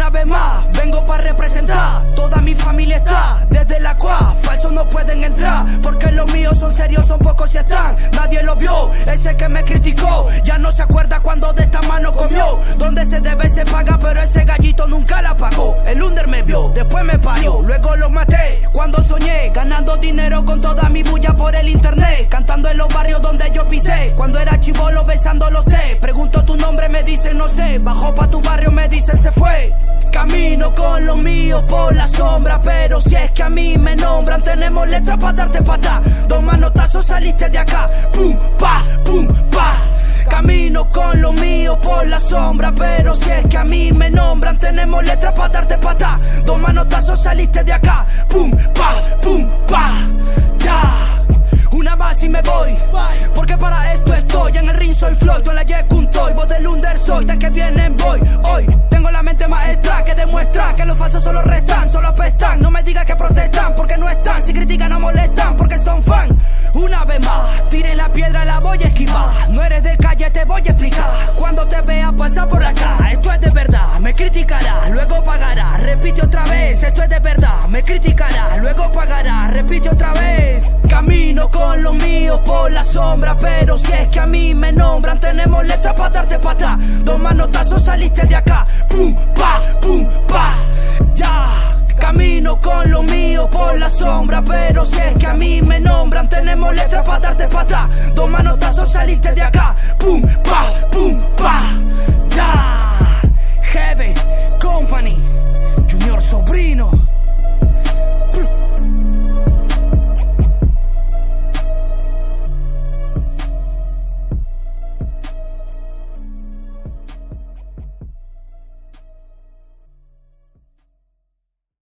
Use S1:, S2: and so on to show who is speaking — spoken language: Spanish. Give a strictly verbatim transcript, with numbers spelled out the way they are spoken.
S1: Una vez más, vengo para representar. Toda mi familia está desde la cual falsos no pueden entrar, porque los míos son serios, son pocos y están. Nadie lo vio, ese que me criticó ya no se acuerda cuando de esta mano comió. Donde se debe se paga, pero ese gallito nunca la pagó. El under me vio, después me parió, luego los maté. Cuando soñé, ganando dinero con toda mi bulla por el internet, cantando en los barrios donde yo pisé. Cuando era chivolo besando los té, pregunto tu nombre, me dicen no sé. Bajó pa' tu barrio, me dicen se fue. Camino con los míos por la sombra, pero si es que a mí me nombran, tenemos letras pa' darte patá. Dos manotazos saliste de acá, pum, pa, pum, pa. Camino con los míos por la sombra, pero si es que a mí me nombran, tenemos letras pa' darte patá. Dos manotazos saliste de acá, pum, pa, pum, pa. Ya. Una más y me voy, porque para esto estoy. En el ring soy Floyd, tú en la Jet un toy. Vos del under soy, de que vienen voy. Hoy tengo la mente maestra que demuestra que los falsos solo restan, solo apestan. No me digas que protestan, porque no están. Si critican no molestan, porque son fan. Una vez más, tiren la piedra, la voy a esquivar. No eres de calle, te voy a explicar. Cuando te veas pasar por acá, esto es de verdad. Me criticará, luego pagará. Repite otra vez, esto es de verdad. Me criticará, luego pagará. Repite otra vez. Camino con los míos por la sombra, pero si es que a mí me nombran, tenemos letras para darte patá. Dos manotazos saliste de acá, pum, pa, pum, pa. Ya. Camino con los míos por la sombra, pero si es que a mí me nombran, tenemos letras para darte patá. Dos manotazos saliste de acá, pum, pa, pum, pa. Ya. Heavy Company.